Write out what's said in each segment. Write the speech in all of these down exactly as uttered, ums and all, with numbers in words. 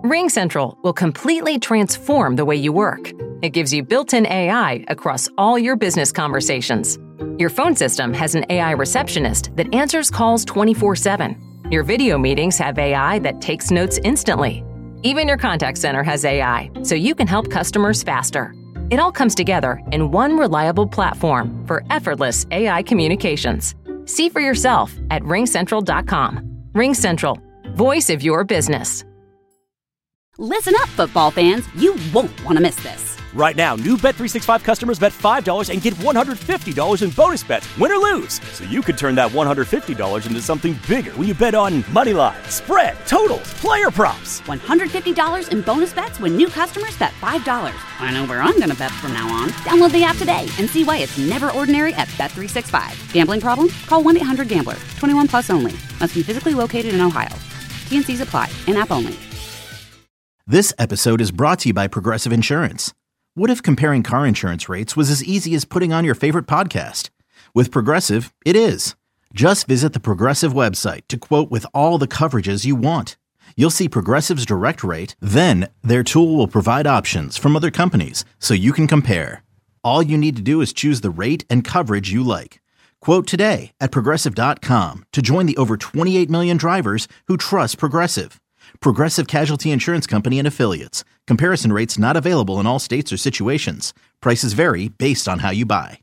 RingCentral will completely transform the way you work. It gives you built-in A I across all your business conversations. Your phone system has an A I receptionist that answers calls twenty-four seven. Your video meetings have A I that takes notes instantly. Even your contact center has A I, so you can help customers faster. It all comes together in one reliable platform for effortless A I communications. See for yourself at ring central dot com. RingCentral, voice of your business. Listen up, football fans. You won't want to miss this. Right now, new Bet three sixty-five customers bet five dollars and get one hundred fifty dollars in bonus bets, win or lose. So you could turn that one hundred fifty dollars into something bigger when you bet on money line, spread, totals, player props. one hundred fifty dollars in bonus bets when new customers bet five dollars. I know where I'm going to bet from now on. Download the app today and see why it's never ordinary at Bet three sixty-five. Gambling problem? Call one eight hundred gambler. twenty-one plus only. Must be physically located in Ohio. T and C's apply. In-app only. This episode is brought to you by Progressive Insurance. What if comparing car insurance rates was as easy as putting on your favorite podcast? With Progressive, it is. Just visit the Progressive website to quote with all the coverages you want. You'll see Progressive's direct rate, then their tool will provide options from other companies so you can compare. All you need to do is choose the rate and coverage you like. Quote today at progressive dot com to join the over twenty-eight million drivers who trust Progressive. Progressive Casualty Insurance Company and Affiliates. Comparison rates not available in all states or situations. Prices vary based on how you buy.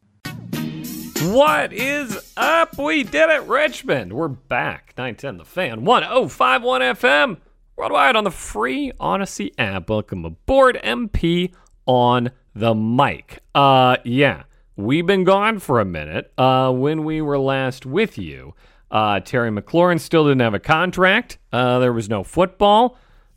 What is up? We did it, Richmond. We're back. nine ten The Fan. one oh five point one F M. Worldwide on the free Odyssey app. Welcome aboard, M P on the mic. Uh, yeah, we've been gone for a minute. Uh, when we were last with you, Uh, Terry McLaurin still didn't have a contract. Uh, there was no football.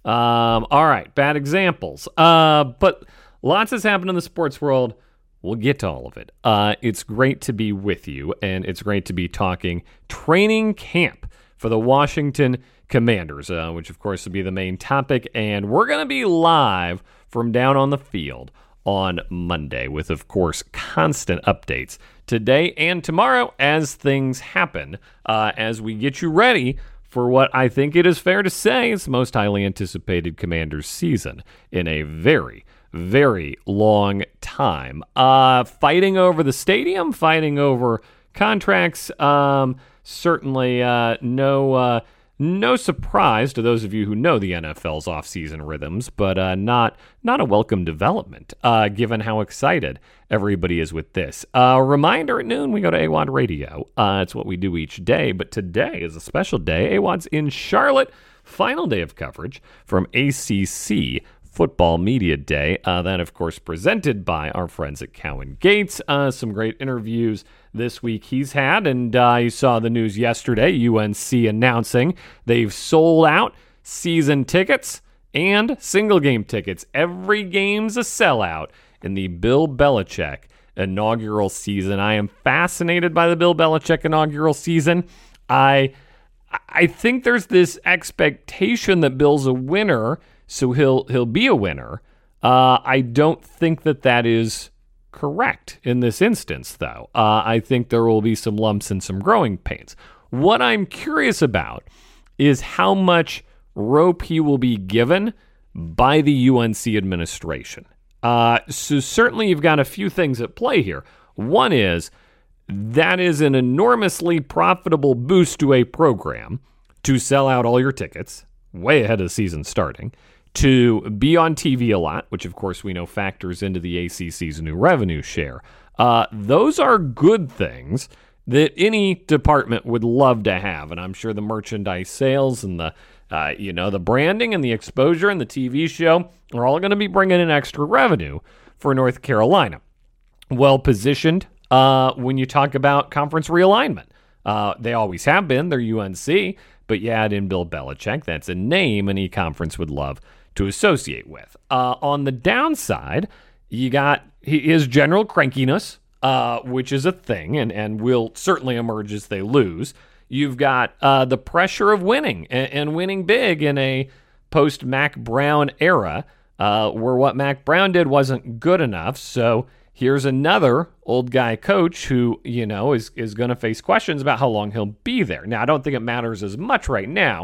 Um, all right, bad examples. Uh, but lots has happened in the sports world. We'll get to all of it. Uh, it's great to be with you, and it's great to be talking training camp for the Washington Commanders, uh, which, of course, will be the main topic. And we're going to be live from down on the field on Monday with, of course, constant updates today and tomorrow as things happen, uh, as we get you ready for what I think it is fair to say is the most highly anticipated Commanders season in a very, very long time. Uh, fighting over the stadium, fighting over contracts, um, certainly uh, no... Uh, No surprise to those of you who know the N F L's offseason rhythms, but uh, not not a welcome development, uh, given how excited everybody is with this. A uh, reminder, at noon, we go to A W O D Radio. Uh, it's what we do each day, but today is a special day. A W O D's in Charlotte, final day of coverage from A C C Football Media Day. Uh, that, of course, presented by our friends at Cowan Gates. Uh, some great interviews this week he's had, and uh, you saw the news yesterday, U N C announcing they've sold out season tickets and single game tickets. Every game's a sellout in the Bill Belichick inaugural season. I am fascinated by the Bill Belichick inaugural season. I I think there's this expectation that Bill's a winner, so he'll he'll be a winner. Uh, I don't think that that is correct in this instance, though. Uh, I think there will be some lumps and some growing pains. What I'm curious about is how much rope he will be given by the U N C administration. Uh, so certainly you've got a few things at play here. One is that is an enormously profitable boost to a program to sell out all your tickets way ahead of the season starting, to be on T V a lot, which of course we know factors into the A C C's new revenue share. Uh, those are good things that any department would love to have, and I'm sure the merchandise sales and the uh, you know the branding and the exposure and the T V show are all going to be bringing in extra revenue for North Carolina. Well positioned uh, when you talk about conference realignment. Uh, they always have been. They're U N C, but you add in Bill Belichick. That's a name any conference would love to associate with. Uh, on the downside, you got his general crankiness, uh, which is a thing and, and will certainly emerge as they lose. You've got uh, the pressure of winning and, and winning big in a post-Mac Brown era uh, where what Mac Brown did wasn't good enough. So here's another old guy coach who, you know, is, is going to face questions about how long he'll be there. Now, I don't think it matters as much right now.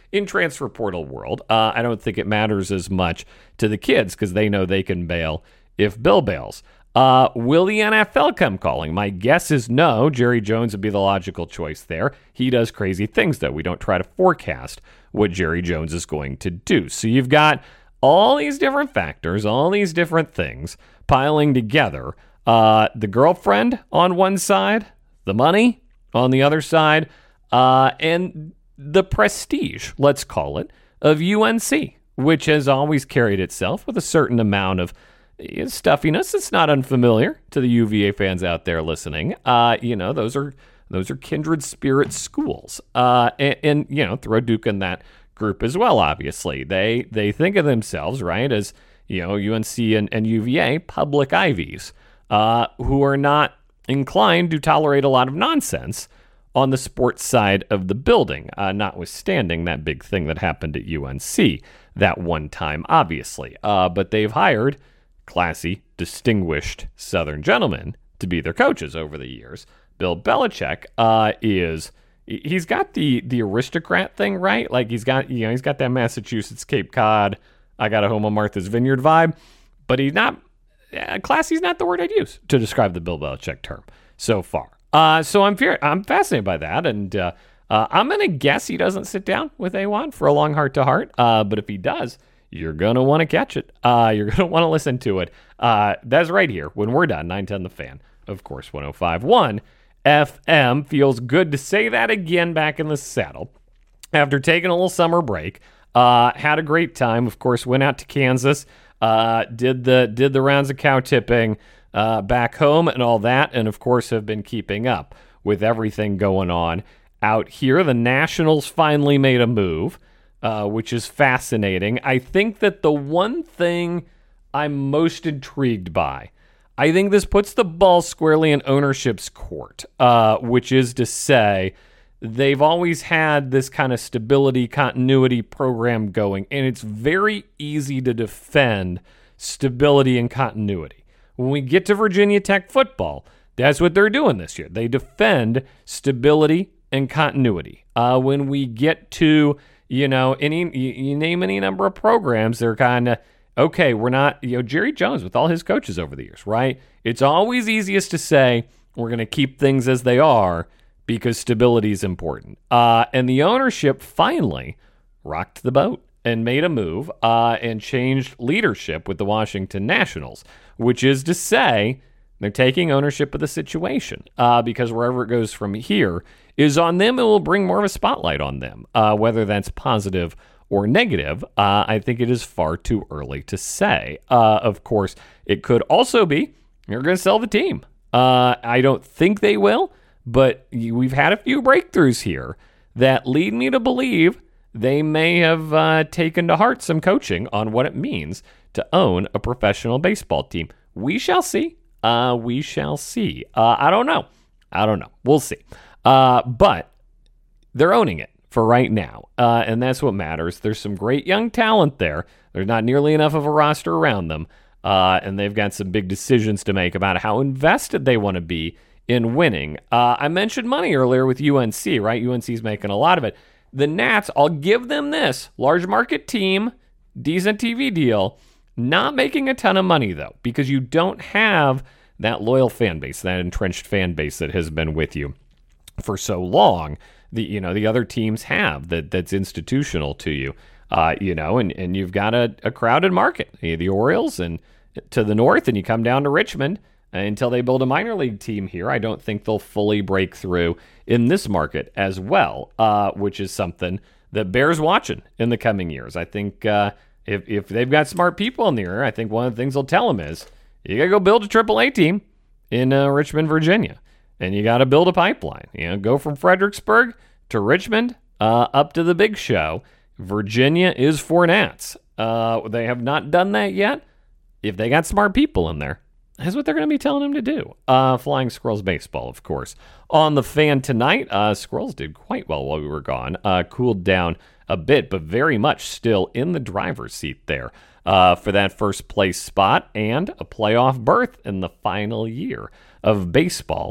in transfer portal world. Uh, I don't think it matters as much to the kids because they know they can bail if Bill bails. Uh, will the N F L come calling? My guess is no. Jerry Jones would be the logical choice there. He does crazy things, though. We don't try to forecast what Jerry Jones is going to do. So you've got all these different factors, all these different things piling together. Uh, the girlfriend on one side, the money on the other side, uh, and the prestige, let's call it, of U N C, which has always carried itself with a certain amount of stuffiness. It's not unfamiliar to the U V A fans out there listening. Uh, you know, those are those are kindred spirit schools. Uh, and, and, you know, throw Duke in that group as well, obviously. They they think of themselves, right, as, you know, U N C and, and U V A, public Ivies, uh, who are not inclined to tolerate a lot of nonsense on the sports side of the building, uh, notwithstanding that big thing that happened at U N C that one time, obviously. Uh, but they've hired classy, distinguished Southern gentlemen to be their coaches over the years. Bill Belichick uh, is, he's got the the aristocrat thing, right? Like he's got, you know, he's got that Massachusetts, Cape Cod, I got a home on Martha's Vineyard vibe, but he's not, uh, classy's not the word I'd use to describe the Bill Belichick term so far. Uh, so I'm fear, I'm fascinated by that, and uh, uh, I'm going to guess he doesn't sit down with A one for a long heart-to-heart, uh, but if he does, you're going to want to catch it. Uh, you're going to want to listen to it. Uh, that's right here when we're done. nine ten The Fan, of course, one oh five point one F M. Feels good to say that again back in the saddle. After taking a little summer break, uh, had a great time. Of course, went out to Kansas, uh, did the did the rounds of cow tipping uh, back home and all that, and of course have been keeping up with everything going on out here. The Nationals finally made a move. Uh, which is fascinating. I think that the one thing I'm most intrigued by, I think this puts the ball squarely in ownership's court, uh, which is to say they've always had this kind of stability, continuity program going, and it's very easy to defend stability and continuity. When we get to Virginia Tech football, that's what they're doing this year. They defend stability and continuity. Uh, when we get to You know, any you, you name any number of programs, they're kind of, okay, we're not, you know, Jerry Jones with all his coaches over the years, right? It's always easiest to say we're going to keep things as they are because stability is important. Uh, and the ownership finally rocked the boat and made a move uh, and changed leadership with the Washington Nationals, which is to say they're taking ownership of the situation uh, because wherever it goes from here is on them. It will bring more of a spotlight on them, uh, whether that's positive or negative. Uh, I think it is far too early to say. Uh, of course, it could also be you're going to sell the team. Uh, I don't think they will, but we've had a few breakthroughs here that lead me to believe they may have uh, taken to heart some coaching on what it means to own a professional baseball team. We shall see. Uh, we shall see. Uh, I don't know. I don't know. We'll see. Uh, but they're owning it for right now, uh, and that's what matters. There's some great young talent there. There's not nearly enough of a roster around them, uh, and they've got some big decisions to make about how invested they want to be in winning. Uh, I mentioned money earlier with U N C, right? U N C's making a lot of it. The Nats, I'll give them this. Large market team, decent T V deal, not making a ton of money, though, because you don't have that loyal fan base, that entrenched fan base that has been with you for so long. The you know the other teams have that that's institutional to you, uh, you know, and, and you've got a, a crowded market. The Orioles and to the north, and you come down to Richmond uh, until they build a minor league team here. I don't think they'll fully break through in this market as well, uh, which is something that bears watching in the coming years. I think uh, if if they've got smart people in the area, I think one of the things they'll tell them is you got to go build a triple A team in uh, Richmond, Virginia. And you got to build a pipeline. You know, go from Fredericksburg to Richmond, uh, up to the big show. Virginia is for Nats. Uh, they have not done that yet. If they got smart people in there, that's what they're going to be telling them to do. Uh, Flying Squirrels baseball, of course. On the Fan tonight, uh, Squirrels did quite well while we were gone. Uh, cooled down a bit, but very much still in the driver's seat there uh, for that first place spot and a playoff berth in the final year of baseball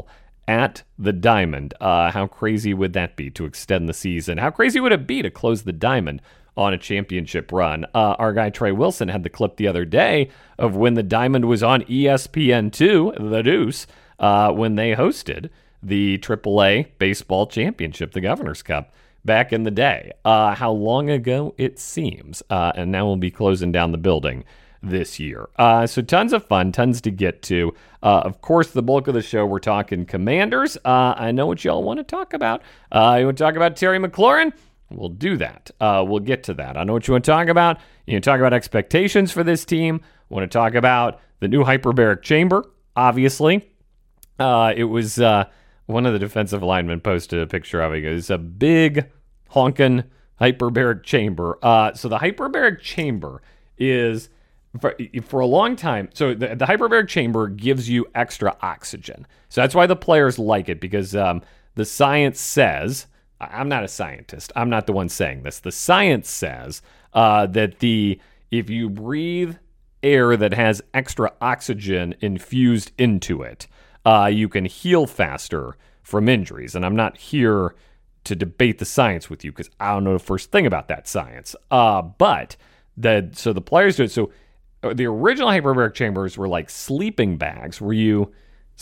at the Diamond. Uh, how crazy would that be to extend the season? How crazy would it be to close the Diamond on a championship run? Uh, our guy Trey Wilson had the clip the other day of when the Diamond was on E S P N two, The Deuce, uh, when they hosted the triple A baseball championship, the Governor's Cup, back in the day. Uh, how long ago it seems. Uh, and now we'll be closing down the building this year. Uh, so tons of fun, tons to get to. Uh, of course, the bulk of the show, we're talking Commanders. Uh, I know what y'all want to talk about. Uh, you want to talk about Terry McLaurin? We'll do that. Uh, we'll get to that. I know what you want to talk about. You want to talk about expectations for this team. Want to talk about the new hyperbaric chamber, obviously. Uh, it was uh, one of the defensive linemen posted a picture of it. It's a big, honking hyperbaric chamber. Uh, so the hyperbaric chamber is... For, for a long time, so the, the hyperbaric chamber gives you extra oxygen. So that's why the players like it, because um, the science says, I'm not a scientist, I'm not the one saying this, the science says uh, that the if you breathe air that has extra oxygen infused into it, uh, you can heal faster from injuries. And I'm not here to debate the science with you, because I don't know the first thing about that science. Uh, but, the so the players do it, so the original hyperbaric chambers were like sleeping bags where you,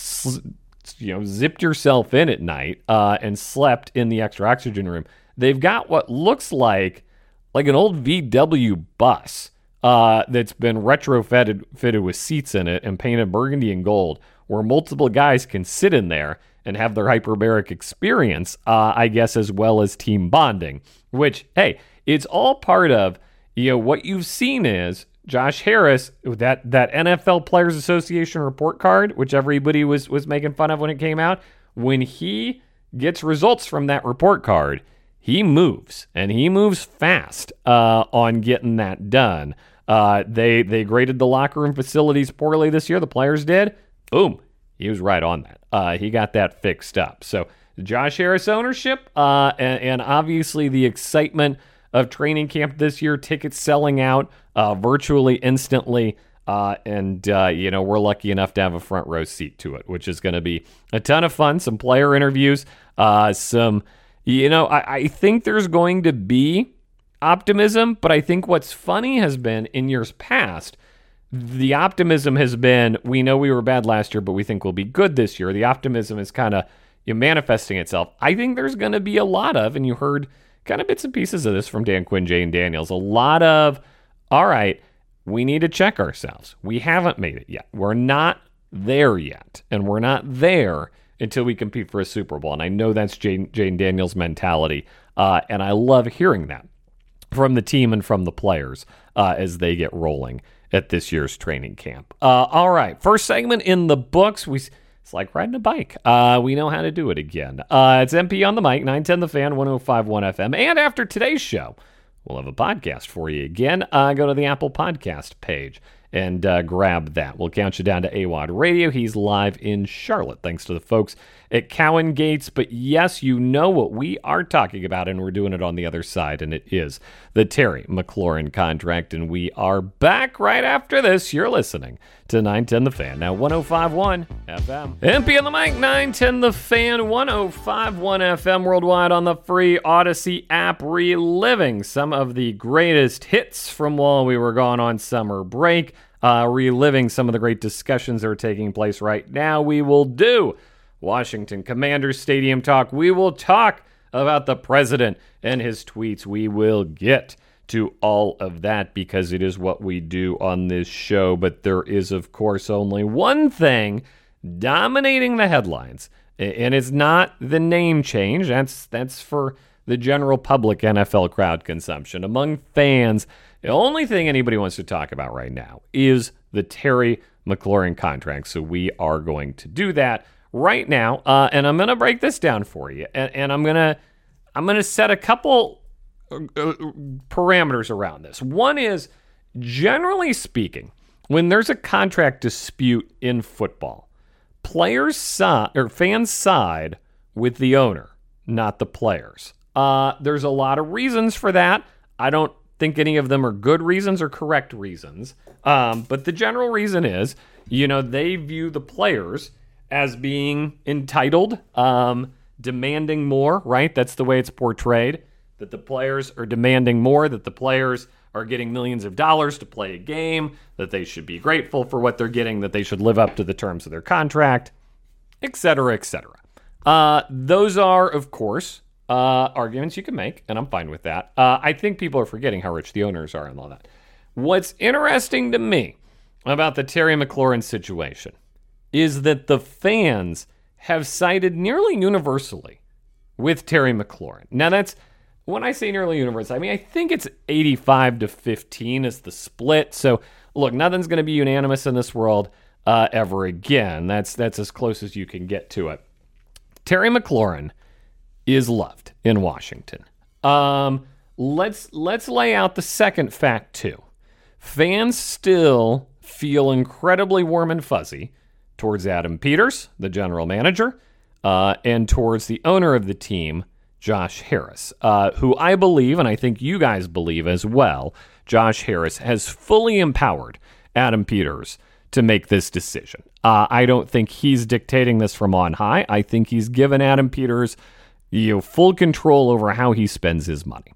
you know, zipped yourself in at night uh, and slept in the extra oxygen room. They've got what looks like like an old V W bus uh, that's been retrofitted fitted with seats in it and painted burgundy and gold, where multiple guys can sit in there and have their hyperbaric experience, uh, I guess, as well as team bonding. Which, hey, it's all part of, you know, what you've seen is Josh Harris, that that N F L Players Association report card, which everybody was was making fun of when it came out, when he gets results from that report card, he moves, and he moves fast uh, on getting that done. Uh, they they graded the locker room facilities poorly this year, the players did. Boom, he was right on that. Uh, he got that fixed up. So Josh Harris ownership, uh, and, and obviously the excitement of training camp this year, tickets selling out uh, virtually instantly. Uh, and, uh, you know, we're lucky enough to have a front row seat to it, which is going to be a ton of fun. Some player interviews, uh, some, you know, I, I think there's going to be optimism, but I think what's funny has been in years past, the optimism has been, we know we were bad last year, but we think we'll be good this year. The optimism is kind of, you know, manifesting itself. I think there's going to be a lot of, and you heard kind of bits and pieces of this from Dan Quinn, Jane Daniels. A lot of, all right, we need to check ourselves. We haven't made it yet. We're not there yet. And we're not there until we compete for a Super Bowl. And I know that's Jane, Jane Daniels' mentality. Uh, and I love hearing that from the team and from the players uh, as they get rolling at this year's training camp. Uh, all right, first segment in the books. We... It's like riding a bike. Uh, we know how to do it again. Uh, it's M P on the mic, nine ten The Fan, one oh five point one F M. And after today's show, we'll have a podcast for you again. Uh, go to the Apple Podcast page and uh, grab that. We'll count you down to A W O D Radio. He's live in Charlotte, thanks to the folks at Cowan Gates. But yes, you know what we are talking about, and we're doing it on the other side, and it is the Terry McLaurin contract. And we are back right after this. You're listening to nine ten The Fan, now one oh five point one F M. M P on the mic, nine ten The Fan, one oh five point one F M, worldwide on the free Odyssey app, reliving some of the greatest hits from while we were gone on summer break, uh, reliving some of the great discussions that are taking place right now. We will do Washington Commanders Stadium talk. We will talk about the president and his tweets. We will get to all of that because it is what we do on this show. But there is, of course, only one thing dominating the headlines, and it's not the name change. That's that's for the general public N F L crowd consumption. Among fans, the only thing anybody wants to talk about right now is the Terry McLaurin contract. So we are going to do that right now, uh, and I'm going to break this down for you, and, and I'm going to I'm going to set a couple uh, parameters around this. One is, generally speaking, when there's a contract dispute in football, players side or fans side with the owner, not the players. Uh, there's a lot of reasons for that. I don't think any of them are good reasons or correct reasons, um, but the general reason is, you know, they view the players as being entitled, um, demanding more, right? That's the way it's portrayed, that the players are demanding more, that the players are getting millions of dollars to play a game, that they should be grateful for what they're getting, that they should live up to the terms of their contract, et cetera, et cetera. Uh, those are, of course, uh, arguments you can make, and I'm fine with that. Uh, I think people are forgetting how rich the owners are and all that. What's interesting to me about the Terry McLaurin situation is that the fans have sided nearly universally with Terry McLaurin. Now, that's, when I say nearly universal, I mean, I think it's eighty-five to fifteen is the split. So, look, nothing's going to be unanimous in this world uh, ever again. That's that's as close as you can get to it. Terry McLaurin is loved in Washington. Um, let's let's lay out the second fact, too. Fans still feel incredibly warm and fuzzy towards Adam Peters, the general manager, uh, and towards the owner of the team, Josh Harris, uh, who I believe, and I think you guys believe as well, Josh Harris has fully empowered Adam Peters to make this decision. Uh, I don't think he's dictating this from on high. I think he's given Adam Peters, you know, full control over how he spends his money.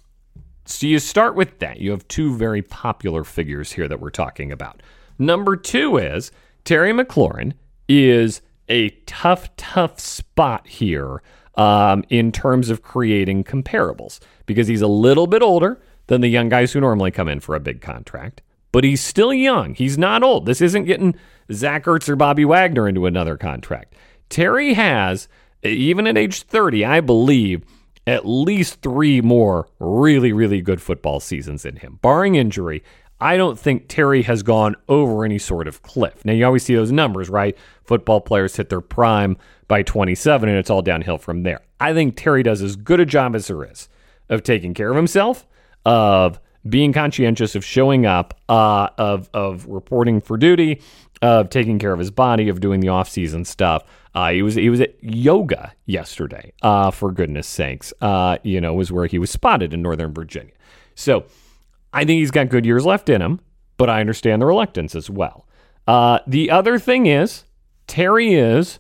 So you start with that. You have two very popular figures here that we're talking about. Number two is Terry McLaurin is a tough, tough spot here um, in terms of creating comparables because he's a little bit older than the young guys who normally come in for a big contract, but he's still young. He's not old. This isn't getting Zach Ertz or Bobby Wagner into another contract. Terry has, even at age thirty, I believe, at least three more really, really good football seasons in him. Barring injury, I don't think Terry has gone over any sort of cliff. Now, you always see those numbers, right? Football players hit their prime by twenty-seven, and it's all downhill from there. I think Terry does as good a job as there is of taking care of himself, of being conscientious, of showing up, uh, of of reporting for duty, of taking care of his body, of doing the off-season stuff. Uh, he was he was at yoga yesterday, uh, for goodness sakes. Uh, you know, was where he was spotted in Northern Virginia. So I think he's got good years left in him, but I understand the reluctance as well. Uh, the other thing is, Terry is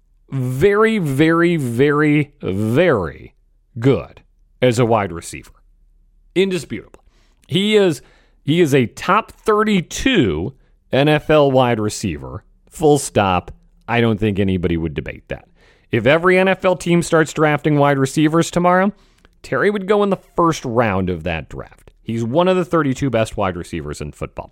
very, very, very, very good as a wide receiver. Indisputable. He is he is a top thirty-two N F L wide receiver. Full stop. I don't think anybody would debate that. If every N F L team starts drafting wide receivers tomorrow, Terry would go in the first round of that draft. He's one of the thirty-two best wide receivers in football.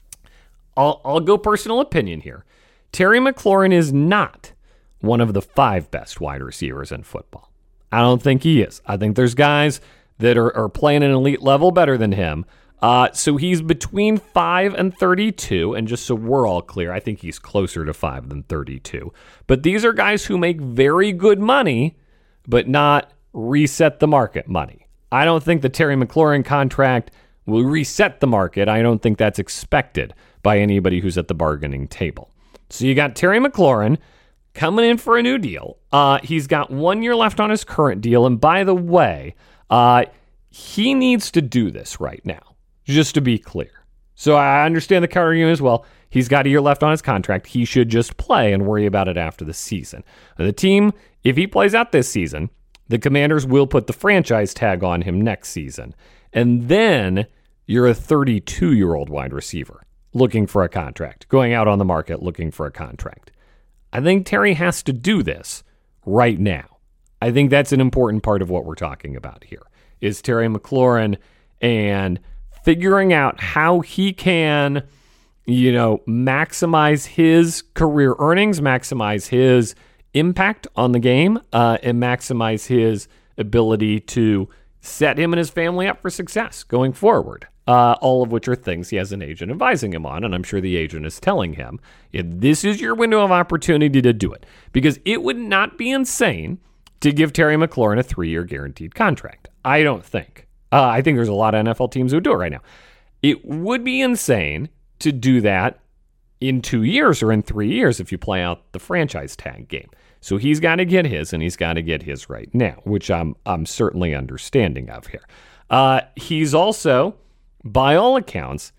I'll, I'll go personal opinion here. Terry McLaurin is not one of the five best wide receivers in football. I don't think he is. I think there's guys that are, are playing an elite level better than him. Uh, so he's between five and thirty-two, and just so we're all clear, I think he's closer to five than thirty-two. But these are guys who make very good money, but not reset the market money. I don't think the Terry McLaurin contract will reset the market. I don't think that's expected by anybody who's at the bargaining table. So you got Terry McLaurin coming in for a new deal. Uh, he's got one year left on his current deal. And by the way, uh, he needs to do this right now, just to be clear. So I understand the counter argument as well. He's got a year left on his contract. He should just play and worry about it after the season. The team, if he plays out this season, the Commanders will put the franchise tag on him next season. And then you're a thirty-two-year-old wide receiver looking for a contract, going out on the market looking for a contract. I think Terry has to do this right now. I think that's an important part of what we're talking about here, is Terry McLaurin and figuring out how he can, you know, maximize his career earnings, maximize his impact on the game, uh, and maximize his ability to set him and his family up for success going forward. Uh, all of which are things he has an agent advising him on, and I'm sure the agent is telling him, if this is your window of opportunity to do it. Because it would not be insane to give Terry McLaurin a three-year guaranteed contract. I don't think. Uh, I think there's a lot of N F L teams who do it right now. It would be insane to do that in two years or in three years if you play out the franchise tag game. So he's got to get his, and he's got to get his right now, which I'm I'm certainly understanding of here. Uh, he's also, by all accounts,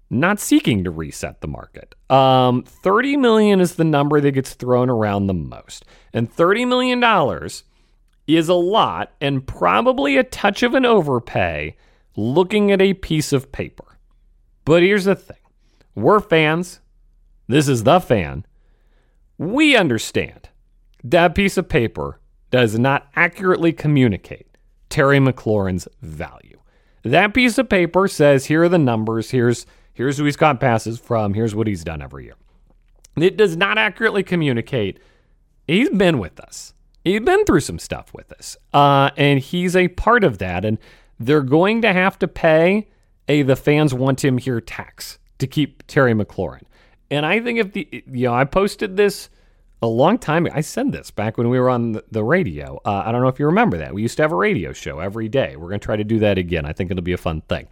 not seeking to reset the market. Um, thirty million dollars is the number that gets thrown around the most. And thirty million dollars is a lot and probably a touch of an overpay looking at a piece of paper. But here's the thing. We're fans. This is the fan. We understand that piece of paper does not accurately communicate Terry McLaurin's value. That piece of paper says, here are the numbers, here's here's who he's caught passes from, here's what he's done every year. It does not accurately communicate. He's been with us. He's been through some stuff with us. Uh, and he's a part of that. And they're going to have to pay a the fans want him here tax to keep Terry McLaurin. And I think if the, you know, I posted this a long time ago. I said this back when we were on the, the radio. Uh, I don't know if you remember that. We used to have a radio show every day. We're going to try to do that again. I think it'll be a fun thing.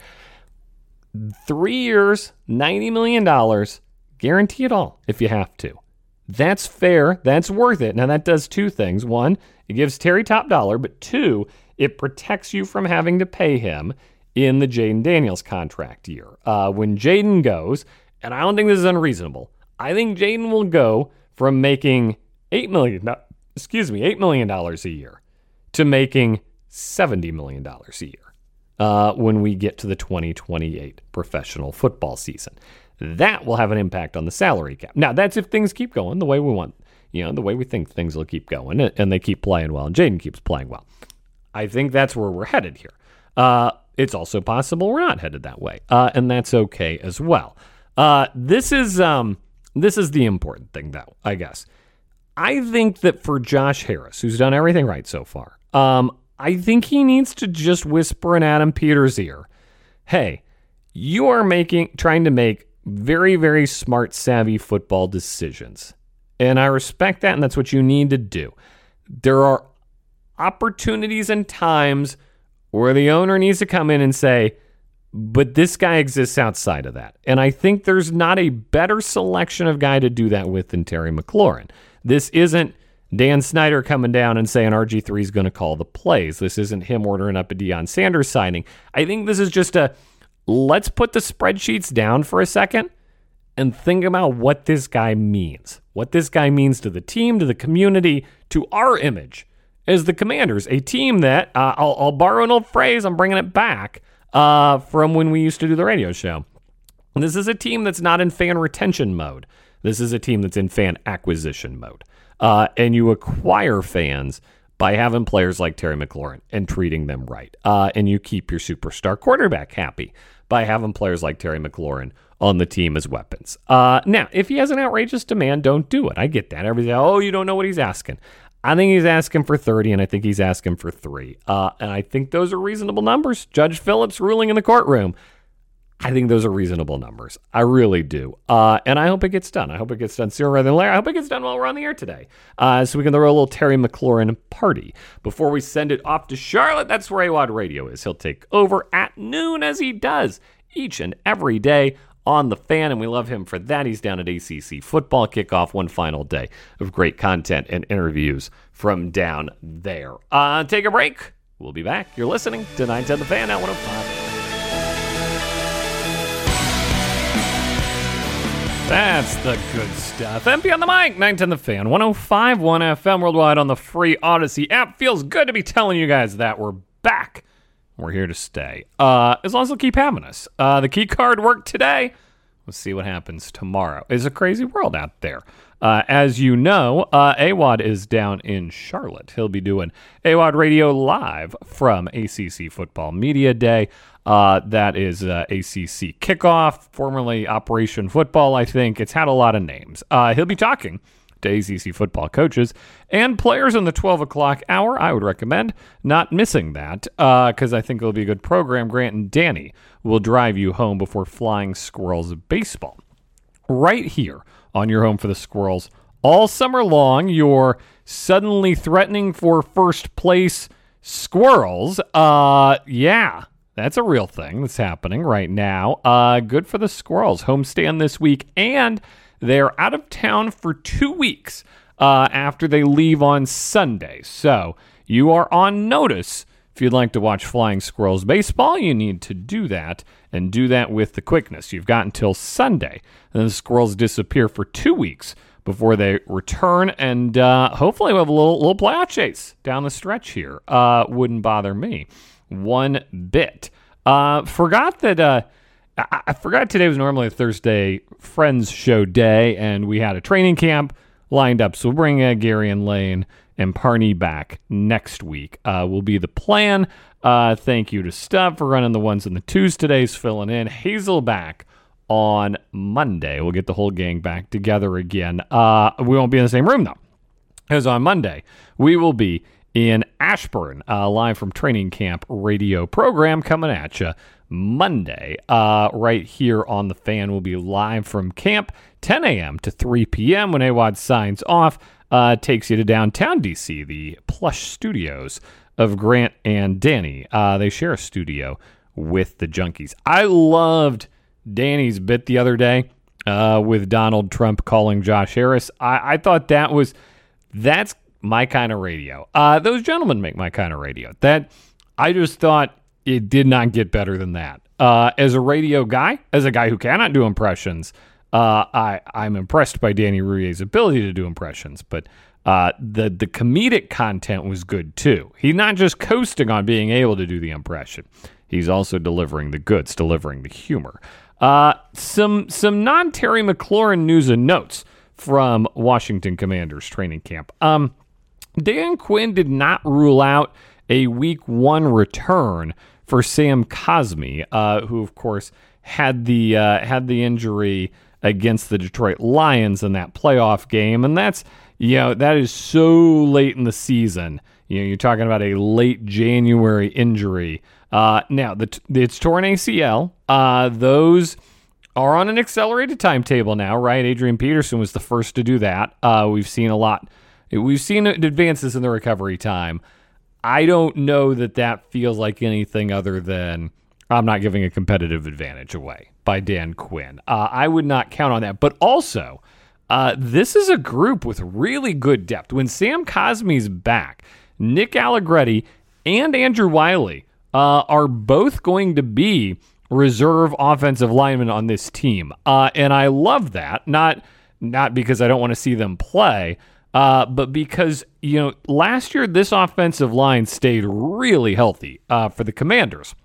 Three years, ninety million dollars, guarantee it all if you have to. That's fair. That's worth it. Now, that does two things. One, it gives Terry top dollar, but two, it protects you from having to pay him in the Jaden Daniels contract year. Uh, when Jaden goes, and I don't think this is unreasonable, I think Jaden will go from making eight million dollars, excuse me, eight million dollars a year to making seventy million dollars a year. Uh, when we get to the twenty twenty-eight professional football season. That will have an impact on the salary cap. Now, that's if things keep going the way we want, you know, the way we think things will keep going, and they keep playing well, and Jaden keeps playing well. I think that's where we're headed here. Uh, it's also possible we're not headed that way, uh, and that's okay as well. Uh, this is um, this is the important thing, though, I guess. I think that for Josh Harris, who's done everything right so far, um, I think he needs to just whisper in Adam Peters' ear, hey, you are making, trying to make very, very smart, savvy football decisions. And I respect that, and that's what you need to do. There are opportunities and times where the owner needs to come in and say, but this guy exists outside of that. And I think there's not a better selection of guy to do that with than Terry McLaurin. This isn't Dan Snyder coming down and saying R G three is going to call the plays. This isn't him ordering up a Deion Sanders signing. I think this is just a, let's put the spreadsheets down for a second and think about what this guy means. What this guy means to the team, to the community, to our image as the Commanders. A team that, uh, I'll, I'll borrow an old phrase, I'm bringing it back uh, from when we used to do the radio show. This is a team that's not in fan retention mode. This is a team that's in fan acquisition mode. Uh, and you acquire fans by having players like Terry McLaurin and treating them right. Uh, and you keep your superstar quarterback happy by having players like Terry McLaurin on the team as weapons. Uh, now, if he has an outrageous demand, don't do it. I get that. Everybody, oh, you don't know what he's asking. I think he's asking for thirty, and I think he's asking for three. Uh, and I think those are reasonable numbers. Judge Phillips ruling in the courtroom. I think those are reasonable numbers. I really do. Uh, and I hope it gets done. I hope it gets done sooner rather than later. I hope it gets done while we're on the air today. Uh, so we can throw a little Terry McLaurin party before we send it off to Charlotte. That's where A W O D Radio is. He'll take over at noon, as he does each and every day on The Fan, and we love him for that. He's down at A C C Football Kickoff, one final day of great content and interviews from down there. Uh, take a break. We'll be back. You're listening to nine ten The Fan at one oh five. That's the good stuff. M P on the mic, nine ten The Fan, one oh five point one F M worldwide on the free Odyssey app. Feels good to be telling you guys that we're back. We're here to stay. Uh, as long as they'll keep having us. Uh, the key card worked today. We'll see what happens tomorrow. It's a crazy world out there. Uh, as you know, uh, A W O D is down in Charlotte. He'll be doing A W O D Radio live from A C C Football Media Day. Uh, that is uh, A C C Kickoff, formerly Operation Football, I think. It's had a lot of names. Uh, he'll be talking to A C C football coaches and players in the twelve o'clock hour. I would recommend not missing that because uh, I think it'll be a good program. Grant and Danny will drive you home before Flying Squirrels baseball. Right here on your home for the Squirrels all summer long, your suddenly threatening for first place Squirrels. Uh, yeah. That's a real thing that's happening right now. Uh, good for the Squirrels. Homestand this week, and they're out of town for two weeks uh, after they leave on Sunday. So you are on notice If you'd like to watch Flying Squirrels baseball, you need to do that, and do that with the quickness. You've got until Sunday, and then the Squirrels disappear for two weeks before they return, and uh, hopefully we'll have a little, little playoff chase down the stretch here. Uh, wouldn't bother me one bit. Uh, forgot that... Uh, I, I forgot today was normally a Thursday Friends show day, and we had a training camp lined up, so we'll bring uh, Gary and Lane and Parney back next week. Uh, will be the plan. Uh, thank you to Stubb for running the ones and the twos today, filling in. Hazel back on Monday. We'll get the whole gang back together again. Uh, we won't be in the same room, though, because on Monday we will be in Ashburn, uh, live from training camp radio program coming at you Monday, uh, right here on The Fan. We'll be live from camp, ten a.m. to three p.m. when A W O D signs off. Uh, takes you to downtown D C, the plush studios of Grant and Danny. Uh, they share a studio with the Junkies. I loved Danny's bit the other day uh, with Donald Trump calling Josh Harris. I, I thought that was, that's my kind of radio. Uh, those gentlemen make my kind of radio. That, I just thought it did not get better than that. Uh, as a radio guy, as a guy who cannot do impressions, Uh, I, I'm impressed by Danny Rouillet's ability to do impressions, but uh, the, the comedic content was good too. He's not just coasting on being able to do the impression. He's also delivering the goods, delivering the humor. Uh, some some non-Terry McLaurin news and notes from Washington Commanders training camp. Um, Dan Quinn did not rule out a week one return for Sam Cosmi, uh, who, of course, had the uh, had the injury against the Detroit Lions in that playoff game. And that's, you know, that is so late in the season. You know, you're talking about a late January injury. Uh, now, the, it's torn A C L. Uh, those are on an accelerated timetable now, right? Adrian Peterson was the first to do that. Uh, we've seen a lot. We've seen advances in the recovery time. I don't know that that feels like anything other than I'm not giving a competitive advantage away by Dan Quinn. Uh, I would not count on that. But also, uh, this is a group with really good depth. When Sam Cosmi's back, Nick Allegretti and Andrew Wiley uh, are both going to be reserve offensive linemen on this team. Uh, and I love that, not not because I don't want to see them play, uh, but because, you know, last year this offensive line stayed really healthy uh, for the Commanders.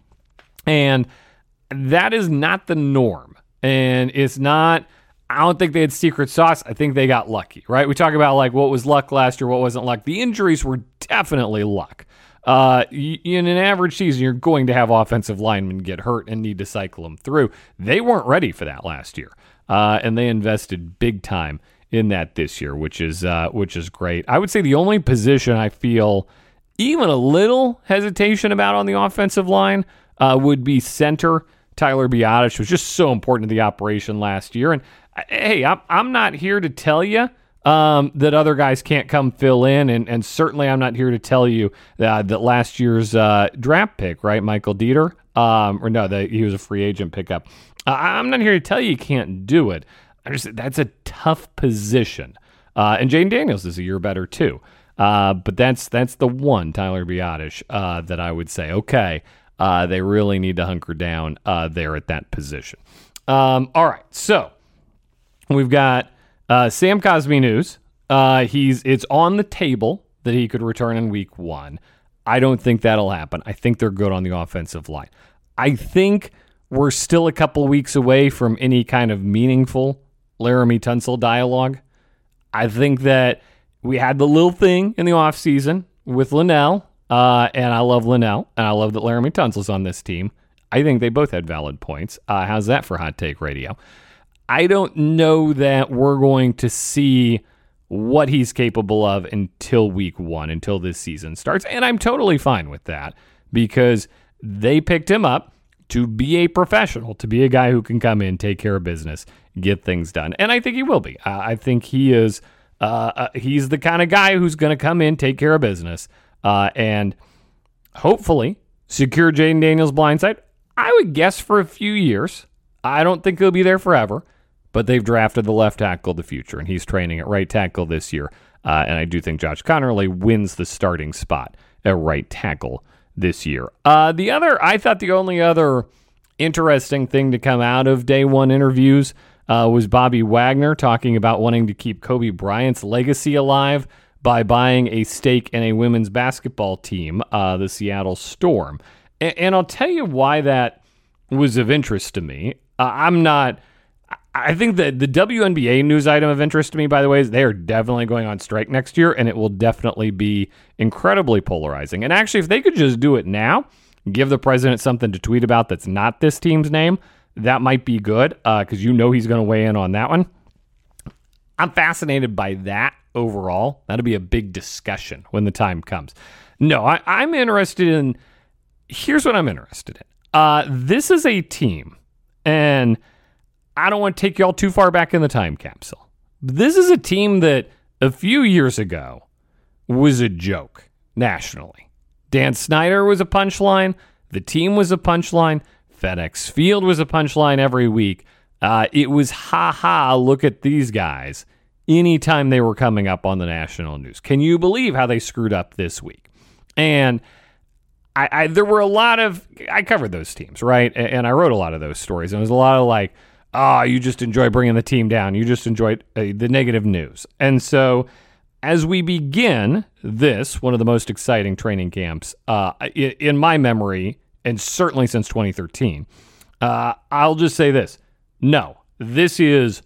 And that is not the norm. And it's not, I don't think they had secret sauce. I think they got lucky, right? We talk about like what was luck last year, what wasn't luck. The injuries were definitely luck. Uh, in an average season, you're going to have offensive linemen get hurt and need to cycle them through. They weren't ready for that last year. Uh, and they invested big time in that this year, which is uh, which is great. I would say the only position I feel even a little hesitation about on the offensive line uh, would be center. Tyler Biadasz was just so important to the operation last year. And uh, hey, I'm, I'm not here to tell you um, that other guys can't come fill in. And, and certainly I'm not here to tell you uh, that last year's uh, draft pick, right, Michael Dieter, um, or no, the, he was a free agent pickup. Uh, I'm not here to tell you you can't do it. I just, that's a tough position. Uh, and Jane Daniels is a year better too. Uh, but that's that's the one, Tyler Biadasz, uh, that I would say, okay, uh, they really need to hunker down uh, there at that position. Um, all right, so we've got uh, Sam Cosmi news. Uh, he's it's on the table that he could return in week one. I don't think that'll happen. I think they're good on the offensive line. I think we're still a couple weeks away from any kind of meaningful Laramie Tunsil dialogue. I think that we had the little thing in the offseason with Linnell, uh, and I love Linnell, and I love that Laramie Tunsil's on this team. I think they both had valid points. Uh, how's that for Hot Take Radio? I don't know that we're going to see what he's capable of until week one, until this season starts, and I'm totally fine with that because they picked him up to be a professional, to be a guy who can come in, take care of business, get things done, and I think he will be. Uh, I think he is... Uh, uh, he's the kind of guy who's going to come in, take care of business, uh, and hopefully secure Jaden Daniels' blindside. I would guess for a few years. I don't think he'll be there forever, but they've drafted the left tackle of the future, and he's training at right tackle this year. Uh, and I do think Josh Connerly wins the starting spot at right tackle this year. Uh, the other, I thought the only other interesting thing to come out of day one interviews uh, was Bobby Wagner talking about wanting to keep Kobe Bryant's legacy alive by buying a stake in a women's basketball team, uh, the Seattle Storm. And, and I'll tell you why that was of interest to me. Uh, I'm not... I think that the W N B A news item of interest to me, by the way, is they are definitely going on strike next year, and it will definitely be incredibly polarizing. And actually, if they could just do it now, give the president something to tweet about that's not this team's name, that might be good, because uh, you know he's going to weigh in on that one. I'm fascinated by that overall. That'll be a big discussion when the time comes. No, I, I'm interested in... Here's what I'm interested in. Uh, this is a team, and I don't want to take y'all too far back in the time capsule. This is a team that a few years ago was a joke nationally. Dan Snyder was a punchline. The team was a punchline. FedEx Field was a punchline every week. Uh, it was ha-ha, look at these guys anytime they were coming up on the national news. Can you believe how they screwed up this week? And I, I there were a lot of, I covered those teams, right? And, and I wrote a lot of those stories. And it was a lot of like, oh, you just enjoy bringing the team down. You just enjoy uh, the negative news. And so as we begin this, one of the most exciting training camps uh, in, in my memory, and certainly since twenty thirteen, uh, I'll just say this. No, this is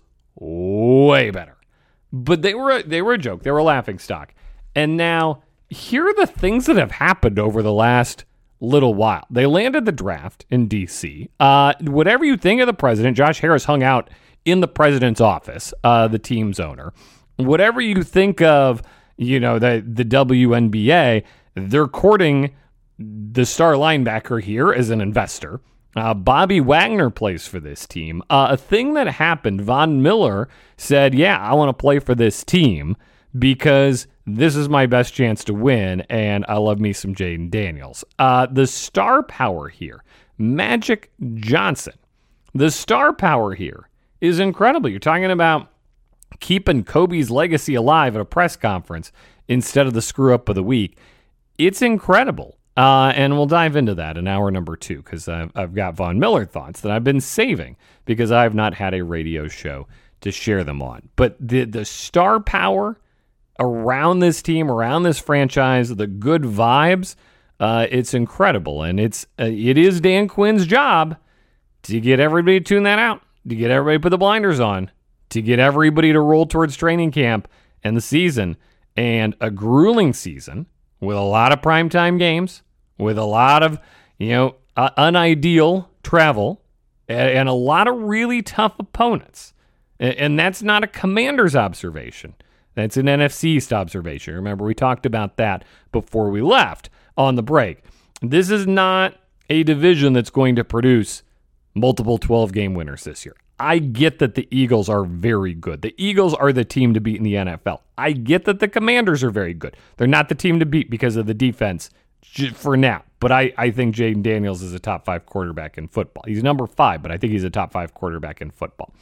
way better. But they were, they were a joke. They were a laughingstock. And now here are the things that have happened over the last little while. They landed the draft in D C. Uh, whatever you think of the president, Josh Harris hung out in the president's office, uh, the team's owner. Whatever you think of, you know, the, the W N B A, they're courting the star linebacker here as an investor. Uh, Bobby Wagner plays for this team. Uh, a thing that happened, Von Miller said, yeah, I want to play for this team because this is my best chance to win, and I love me some Jaden Daniels. Uh, the star power here, Magic Johnson. The star power here is incredible. You're talking about keeping Kobe's legacy alive at a press conference instead of the screw-up of the week. It's incredible. Uh, and we'll dive into that in hour number two, because I've, I've got Von Miller thoughts that I've been saving because I have not had a radio show to share them on. But the the star power around this team, around this franchise, the good vibes, uh, it's incredible. And it's uh, it is Dan Quinn's job to get everybody to tune that out, to get everybody to put the blinders on, to get everybody to roll towards training camp and the season, and a grueling season with a lot of primetime games, with a lot of, you know, uh, unideal travel, and, and a lot of really tough opponents. And, and that's not a Commander's observation. That's an N F C East observation. Remember, we talked about that before we left on the break. This is not a division that's going to produce multiple twelve-game winners this year. I get that the Eagles are very good. The Eagles are the team to beat in the N F L. I get that the Commanders are very good. They're not the team to beat because of the defense for now. But I, I think Jaden Daniels is a top five quarterback in football. He's number five, but I think he's a top five quarterback in football.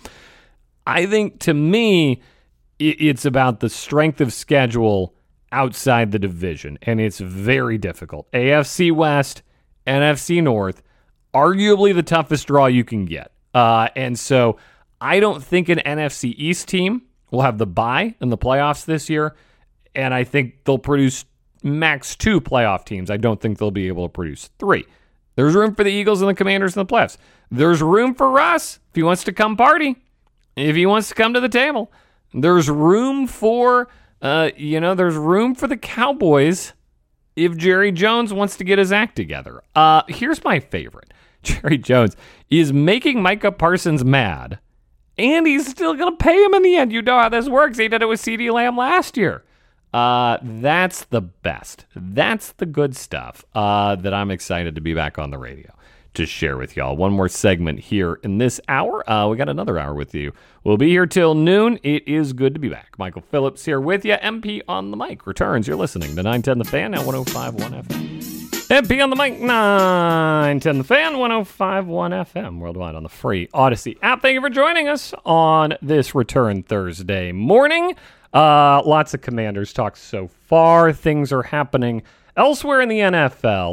I think, to me, it's about the strength of schedule outside the division, and it's very difficult. A F C West, N F C North, arguably the toughest draw you can get. Uh, and so I don't think an N F C East team will have the bye in the playoffs this year, and I think they'll produce max two playoff teams. I don't think they'll be able to produce three. There's room for the Eagles and the Commanders in the playoffs. There's room for Russ if he wants to come party, if he wants to come to the table. There's room for, uh, you know, there's room for the Cowboys if Jerry Jones wants to get his act together. Uh, here's my favorite. Jerry Jones is making Micah Parsons mad, and he's still going to pay him in the end. You know how this works. He did it with CeeDee Lamb last year. Uh, that's the best. That's the good stuff uh, that I'm excited to be back on the radio to share with y'all. One more segment here in this hour. Uh, we got another hour with you. We'll be here till noon. It is good to be back. Michael Phillips here with you. M P on the mic returns. You're listening to nine ten The Fan at one oh five point one F M. M P on the mic, nine ten The Fan, one oh five point one F M, worldwide on the free Odyssey app. Thank you for joining us on this return Thursday morning. Uh, lots of Commanders talk so far. Things are happening elsewhere in the N F L.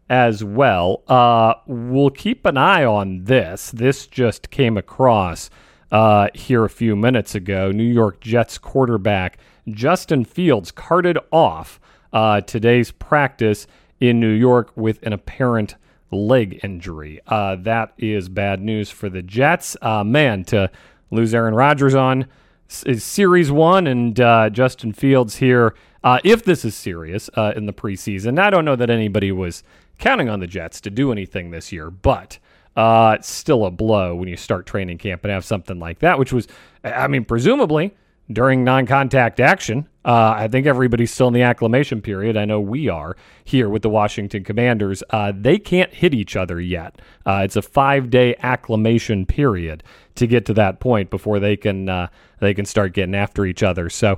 as well. Uh, we'll keep an eye on this. This just came across uh, here a few minutes ago. New York Jets quarterback Justin Fields carted off uh, today's practice in New York with an apparent leg injury. Uh, that is bad news for the Jets. Uh, man, to lose Aaron Rodgers on is Series one and uh, Justin Fields here, uh, if this is serious uh, in the preseason. I don't know that anybody was counting on the Jets to do anything this year, but uh, it's still a blow when you start training camp and have something like that, which was, I mean, presumably during non-contact action. Uh, I think everybody's still in the acclimation period. I know we are here with the Washington Commanders. Uh, they can't hit each other yet. Uh, it's a five-day acclimation period to get to that point before they can uh, they can start getting after each other. So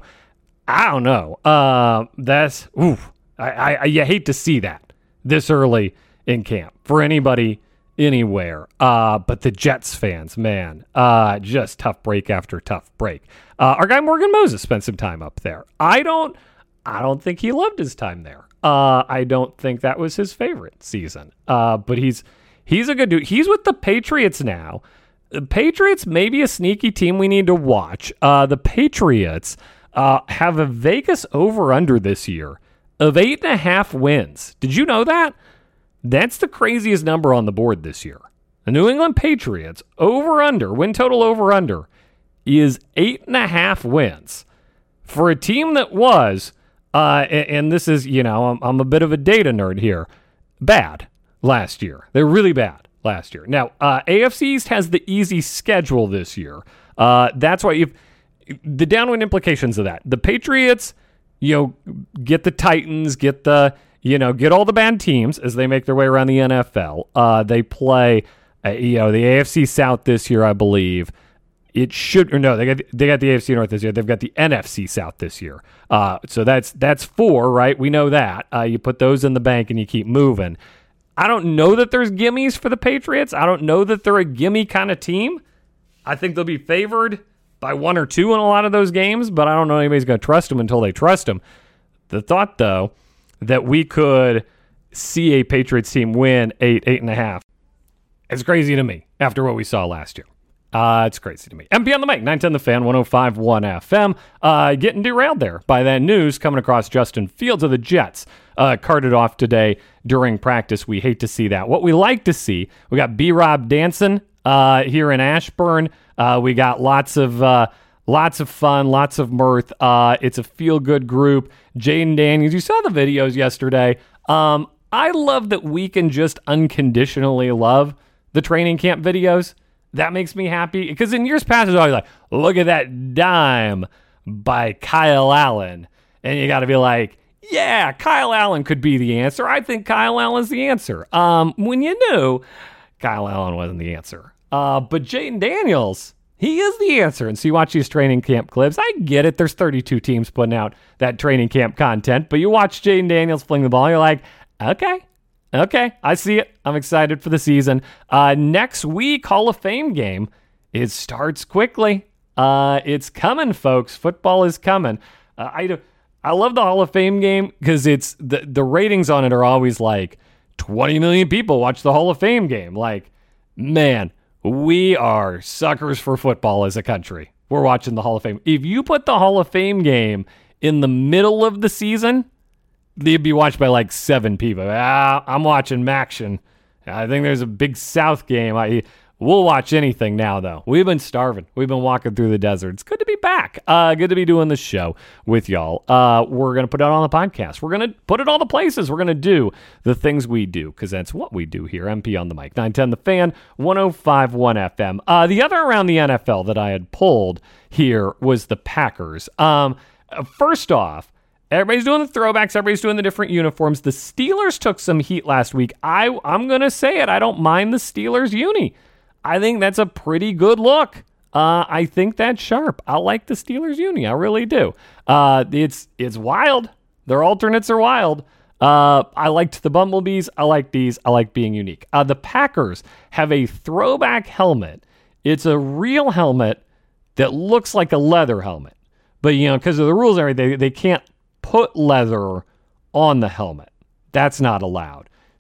I don't know. Uh, that's oof. I, I, I you hate to see that this early in camp for anybody anywhere. Uh, but the Jets fans, man, uh, just tough break after tough break. Uh, our guy Morgan Moses spent some time up there. I don't, I don't think he loved his time there. Uh, I don't think that was his favorite season. Uh, but he's he's a good dude. He's with the Patriots now. The Patriots may be a sneaky team we need to watch. Uh, the Patriots uh, have a Vegas over-under this year of eight and a half wins. Did you know that? That's the craziest number on the board this year. The New England Patriots over-under, win total over-under, is eight and a half wins. For a team that was, uh, and, and this is, you know, I'm, I'm a bit of a data nerd here, bad last year. They're really bad last year. Now, uh, A F C East has the easy schedule this year. Uh, that's why you've, the downwind implications of that. The Patriots, you know, get the Titans, get the, you know, get all the bad teams as they make their way around the N F L. Uh, they play, uh, you know, the A F C South this year, I believe. It should, or no, they got they got the A F C North this year. They've got the N F C South this year. Uh, so that's that's four, right? We know that. Uh, you put those in the bank and you keep moving. I don't know that there's gimmies for the Patriots. I don't know that they're a gimme kind of team. I think they'll be favored by one or two in a lot of those games, but I don't know anybody's going to trust them until they trust them. The thought, though, that we could see a Patriots team win eight, eight and a half, it's crazy to me after what we saw last year. Uh, it's crazy to me. M P on the mic, nine ten The Fan, one oh five point one F M. Uh, getting derailed there by that news coming across Justin Fields of the Jets. Uh, carted off today during practice. We hate to see that. What we like to see, we got B-Rob dancing uh, here in Ashburn. Uh, we got lots of uh, lots of fun, lots of mirth. Uh, it's a feel-good group. Jayden Daniels, you saw the videos yesterday. Um, I love that we can just unconditionally love the training camp videos. That makes me happy because in years past, it's always like, look at that dime by Kyle Allen. And you got to be like, yeah, Kyle Allen could be the answer. I think Kyle Allen's the answer. Um, when you knew Kyle Allen wasn't the answer. Uh, but Jayden Daniels, he is the answer. And so you watch these training camp clips. I get it. There's thirty-two teams putting out that training camp content. But you watch Jayden Daniels fling the ball, you're like, okay. Okay, I see it. I'm excited for the season. Uh, next week, Hall of Fame game. It starts quickly. Uh, it's coming, folks. Football is coming. Uh, I do, I love the Hall of Fame game because it's the the ratings on it are always like twenty million people watch the Hall of Fame game. Like, man, we are suckers for football as a country. We're watching the Hall of Fame. If you put the Hall of Fame game in the middle of the season, they'd be watched by like seven people. Ah, I'm watching Maction. I think there's a big South game. I we'll watch anything now, though. We've been starving. We've been walking through the desert. It's good to be back. Uh, good to be doing this show with y'all. Uh, we're gonna put it on the podcast. We're gonna put it all the places. We're gonna do the things we do because that's what we do here. M P on the mic, nine ten The Fan, one oh five point one F M. Uh, the other around the N F L that I had pulled here was the Packers. Um, first off. Everybody's doing the throwbacks. Everybody's doing the different uniforms. The Steelers took some heat last week. I, I'm going to say it. I don't mind the Steelers uni. I think that's a pretty good look. Uh, I think that's sharp. I like the Steelers uni. I really do. Uh, it's it's wild. Their alternates are wild. Uh, I liked the Bumblebees. I like these. I like being unique. Uh, the Packers have a throwback helmet. It's a real helmet that looks like a leather helmet. But, you know, because of the rules and everything, they, they can't put leather on the helmet. That's not allowed.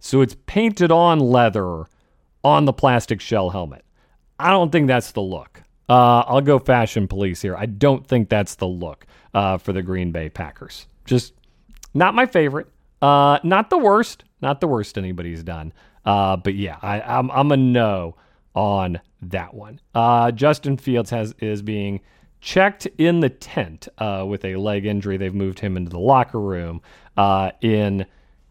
So it's painted on leather on the plastic shell helmet. I don't think that's the look. Uh, I'll go fashion police here. I don't think that's the look uh, for the Green Bay Packers. Just not my favorite. Uh, not the worst. Not the worst anybody's done. Uh, but yeah, I, I'm I'm a no on that one. Uh, Justin Fields has is being checked in the tent uh, with a leg injury. They've moved him into the locker room uh, in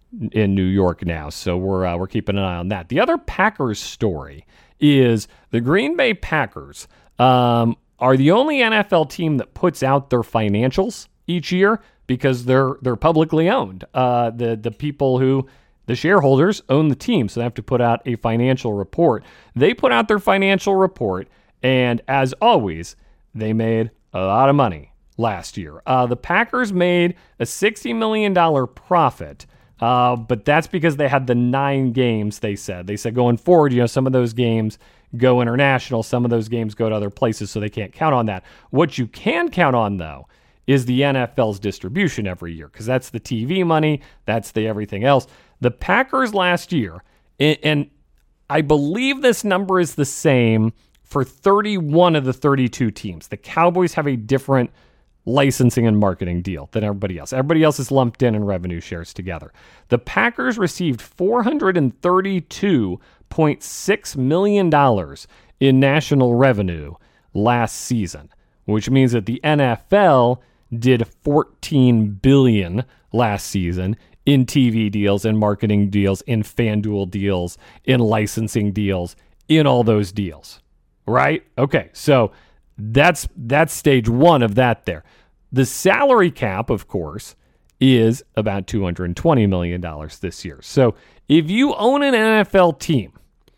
in New York now. So we're uh, we're keeping an eye on that. The other Packers story is the Green Bay Packers um, are the only N F L team that puts out their financials each year because they're they're publicly owned. Uh, the the people who The shareholders own the team, so they have to put out a financial report. They put out their financial report, and as always, they made a lot of money last year. Uh, the Packers made a sixty million dollars profit, uh, but that's because they had the nine games, they said. They said going forward, you know, some of those games go international, some of those games go to other places, so they can't count on that. What you can count on, though, is the N F L's distribution every year, because that's the T V money, that's the everything else. The Packers last year, and I believe this number is the same for thirty-one of the thirty-two teams. The Cowboys have a different licensing and marketing deal than everybody else. Everybody else is lumped in and revenue shares together. The Packers received four hundred thirty-two point six million dollars in national revenue last season, which means that the N F L did fourteen billion dollars last season in T V deals, in marketing deals, in FanDuel deals, in licensing deals, in all those deals, right? Okay, so that's that's stage one of that there. The salary cap, of course, is about two hundred twenty million dollars this year. So if you own an N F L team,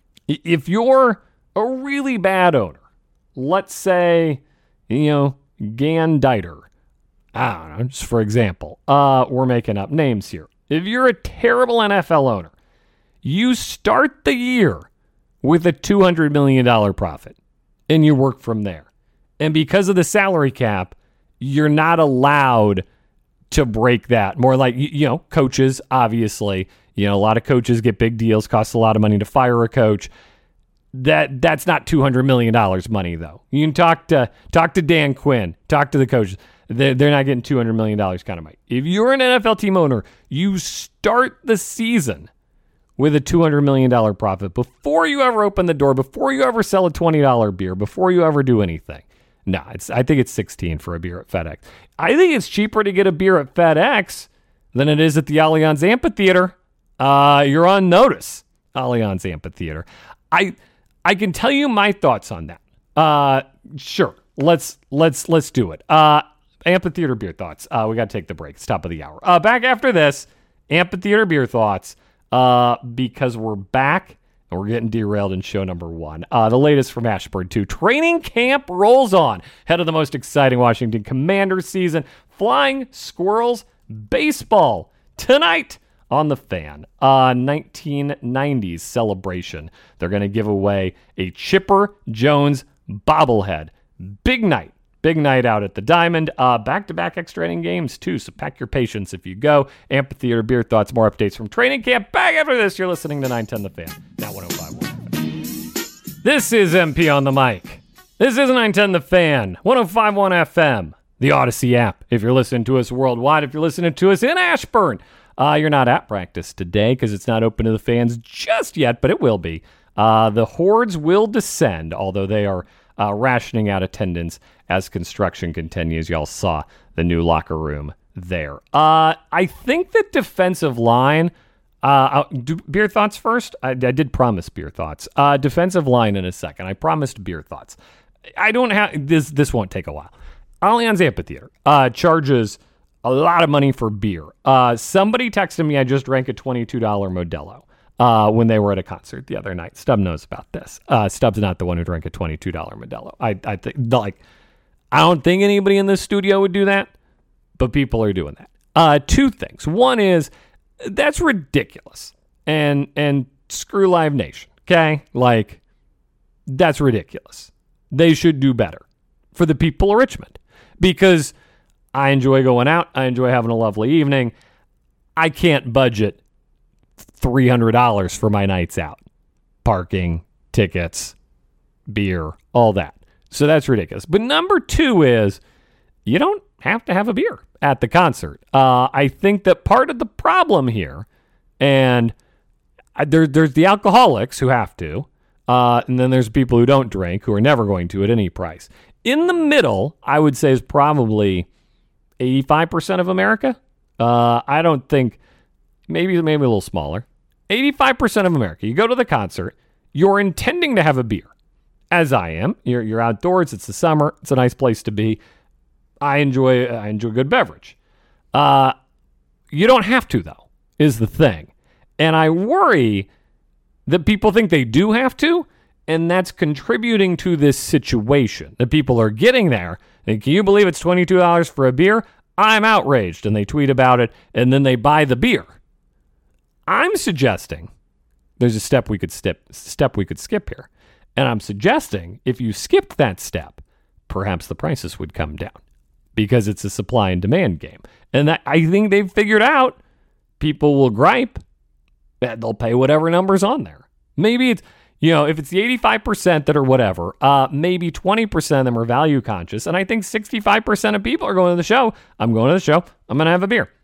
if you're a really bad owner, let's say, you know, Gan Diter, I don't know, just for example, uh, we're making up names here. If you're a terrible N F L owner, you start the year with a two hundred million dollars profit, and you work from there. And because of the salary cap, you're not allowed to break that. More like, you know, coaches, obviously, you know, a lot of coaches get big deals, costs a lot of money to fire a coach. That that's not two hundred million dollars money, though. You can talk to talk to Dan Quinn, talk to the coaches. They're, they're not getting two hundred million dollars kind of money. If you're an N F L team owner, you start the season with a two hundred million dollars profit before you ever open the door, before you ever sell a twenty dollars beer, before you ever do anything. No, it's I think it's sixteen for a beer at FedEx. I think it's cheaper to get a beer at FedEx than it is at the Allianz Amphitheater. Uh, you're on notice, Allianz Amphitheater. I I can tell you my thoughts on that. Uh, sure, let's let's let's do it. Uh, Amphitheater beer thoughts. Uh, we got to take the break. It's top of the hour. Uh, back after this, Amphitheater beer thoughts, uh, because we're back and we're getting derailed in show number one. Uh, the latest from Ashburn two. Training camp rolls on. Head of the most exciting Washington Commanders season. Flying Squirrels baseball tonight on the Fan. Uh, nineteen nineties celebration. They're going to give away a Chipper Jones bobblehead. Big night. Big night out at the Diamond. Uh, back-to-back extra inning games, too, so pack your patience if you go. Amphitheater beer thoughts, more updates from training camp. Back after this, you're listening to nine ten The Fan, now one oh five point one. This is M P on the mic. This is nine ten The Fan, one oh five point one F M, the Odyssey app. If you're listening to us worldwide, if you're listening to us in Ashburn, uh, you're not at practice today because it's not open to the fans just yet, but it will be. Uh, the hordes will descend, although they are uh, rationing out attendance as construction continues. Y'all saw the new locker room there. Uh, I think that defensive line, uh, do beer thoughts first. I, I did promise beer thoughts. Uh, defensive line in a second. I promised beer thoughts. I don't have this. This won't take a while. Allianz Amphitheater uh, charges a lot of money for beer. Uh, somebody texted me. I just drank a twenty-two dollars Modelo. Uh, when they were at a concert the other night. Stubb knows about this. Uh, Stubb's not the one who drank a twenty-two dollars Modelo. I, I think, like, I don't think anybody in this studio would do that, but people are doing that. Uh, two things. One is, that's ridiculous. And, and screw Live Nation, okay? Like, that's ridiculous. They should do better for the people of Richmond, because I enjoy going out. I enjoy having a lovely evening. I can't budget three hundred dollars for my nights out. Parking, tickets, beer, all that. So that's ridiculous. But number two is you don't have to have a beer at the concert. Uh, I think that part of the problem here, and there, there's the alcoholics who have to, uh, and then there's people who don't drink who are never going to at any price. In the middle, I would say is probably eighty-five percent of America. Uh, I don't think, maybe maybe a little smaller. eighty-five percent of America, you go to the concert, you're intending to have a beer, as I am. You're you're outdoors, it's the summer, it's a nice place to be. I enjoy I enjoy good beverage. Uh, you don't have to, though, is the thing. And I worry that people think they do have to, and that's contributing to this situation. That people are getting there, and can you believe it's twenty-two dollars for a beer? I'm outraged, and they tweet about it, and then they buy the beer. I'm suggesting there's a step we could step, step we could skip here. And I'm suggesting if you skipped that step, perhaps the prices would come down because it's a supply and demand game. And that, I think they've figured out people will gripe that they'll pay whatever number's on there. Maybe it's, you know, if it's the eighty-five percent that are whatever, uh, maybe twenty percent of them are value conscious. And I think sixty-five percent of people are going to the show. I'm going to the show. I'm going to have a beer.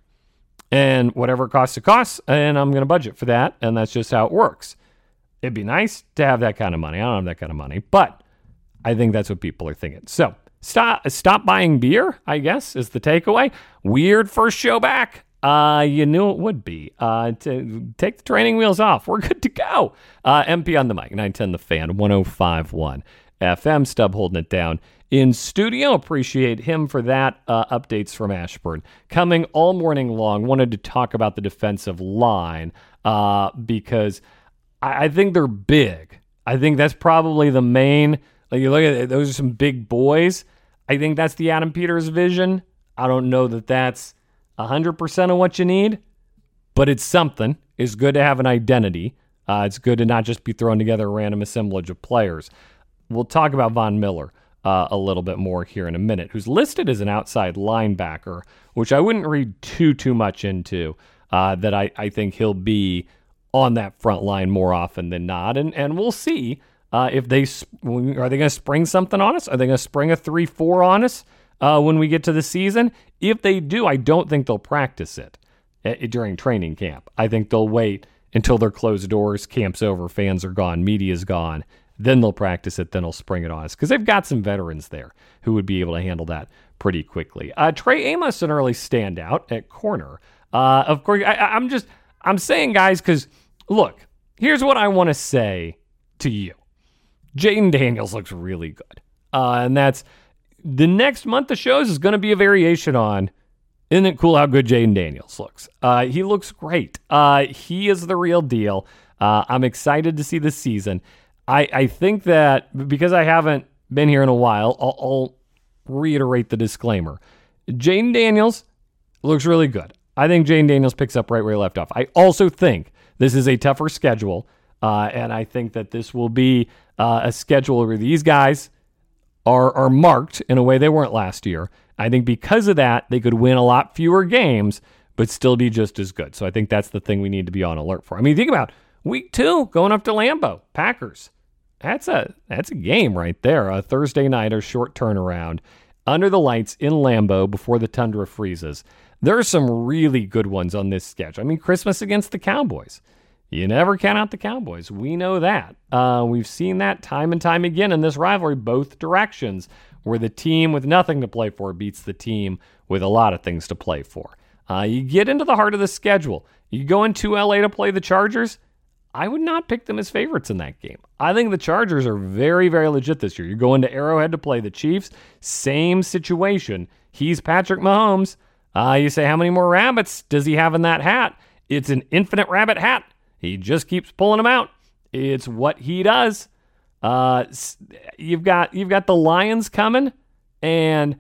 And whatever it costs, it costs. And I'm going to budget for that. And that's just how it works. It'd be nice to have that kind of money. I don't have that kind of money. But I think that's what people are thinking. So stop stop buying beer, I guess, is the takeaway. Weird first show back. Uh, you knew it would be. Uh, to take the training wheels off. We're good to go. Uh, M P on the mic, nine ten The Fan, one oh five point one F M. Stub holding it down in studio. Appreciate him for that. Uh, updates from Ashburn coming all morning long. Wanted to talk about the defensive line uh, because I, I think they're big. I think that's probably the main. Like you look at it, those are some big boys. I think that's the Adam Peters vision. I don't know that that's one hundred percent of what you need, but it's something. It's good to have an identity. Uh, it's good to not just be throwing together a random assemblage of players. We'll talk about Von Miller uh, a little bit more here in a minute, who's listed as an outside linebacker, which I wouldn't read too, too much into, uh, that I, I think he'll be on that front line more often than not. And, and we'll see uh, if they, are they going to spring something on us? Are they going to spring a three four on us? Uh, when we get to the season? If they do, I don't think they'll practice it uh, during training camp. I think they'll wait until they're closed doors, camp's over, fans are gone, media's gone. Then they'll practice it, then they'll spring it on us. Because they've got some veterans there who would be able to handle that pretty quickly. Uh, Trey Amos, an early standout at corner. Uh, of course, I, I'm just, I'm saying, guys, because, look, here's what I want to say to you. Jayden Daniels looks really good. Uh, and that's, the next month of shows is going to be a variation on, isn't it cool how good Jayden Daniels looks? Uh, he looks great. Uh, he is the real deal. Uh, I'm excited to see this season. I, I think that because I haven't been here in a while, I'll, I'll reiterate the disclaimer. Jayden Daniels looks really good. I think Jayden Daniels picks up right where he left off. I also think this is a tougher schedule, uh, and I think that this will be uh, a schedule where these guys Are, are marked in a way they weren't last year. I think because of that, they could win a lot fewer games, but still be just as good. So I think that's the thing we need to be on alert for. I mean, think about week two, going up to Lambeau, Packers. That's a that's a game right there. A Thursday nighter, short turnaround, under the lights in Lambeau before the tundra freezes. There are some really good ones on this sketch. I mean, Christmas against the Cowboys. You never count out the Cowboys. We know that. Uh, we've seen that time and time again in this rivalry, both directions, where the team with nothing to play for beats the team with a lot of things to play for. Uh, you get into the heart of the schedule. You go into L A to play the Chargers. I would not pick them as favorites in that game. I think the Chargers are very, very legit this year. You go into Arrowhead to play the Chiefs. Same situation. He's Patrick Mahomes. Uh, you say, how many more rabbits does he have in that hat? It's an infinite rabbit hat. He just keeps pulling them out. It's what he does. Uh, you've got you've got the Lions coming, and